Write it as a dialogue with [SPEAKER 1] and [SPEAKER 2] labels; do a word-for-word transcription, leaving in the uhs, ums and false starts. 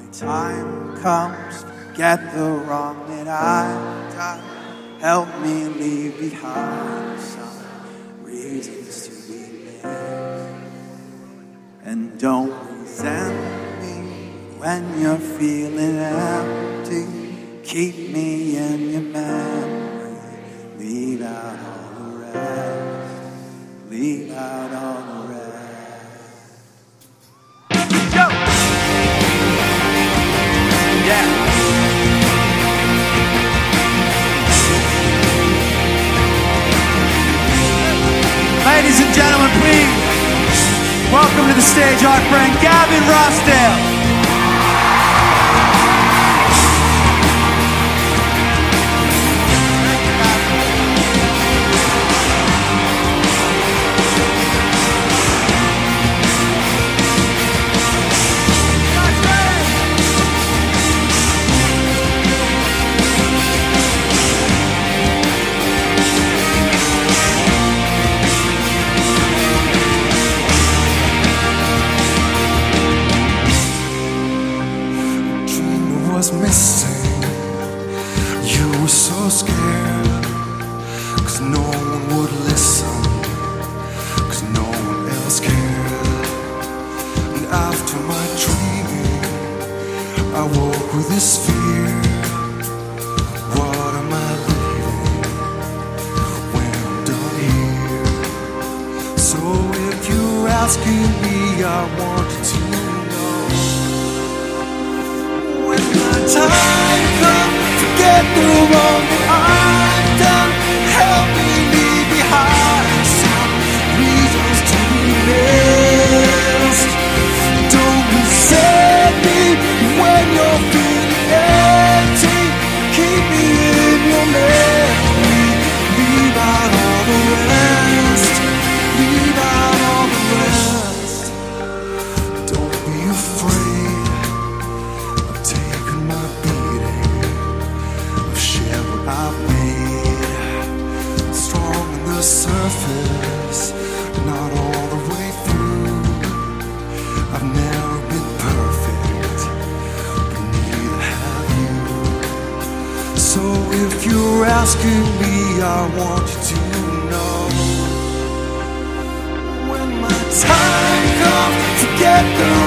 [SPEAKER 1] time comes, forget the wrong that I've done. Help me leave behind some reasons to be missed. And don't resent me when you're feeling empty. Keep me in your memory. Leave out all the rest. Leave out all the rest. Go! Yeah. Ladies and gentlemen, please welcome to the stage our friend Gavin Rossdale.
[SPEAKER 2] Was missing. You were so scared, cause no one would listen, cause no one else cared. And after my dreaming, I woke with this fear. What am I leaving when I'm done here? So if you're asking me, I want you to time come, forget the wrong that I've done. Help me leave behind some reasons to be missed. Don't resent me when you're feeling empty. Keep me in your memory. Leave out all the rest. Leave out all the rest. Don't be afraid. I've made strong on the surface, not all the way through. I've never been perfect, but neither have you. So if you're asking me, I want you to know when my time comes, forget the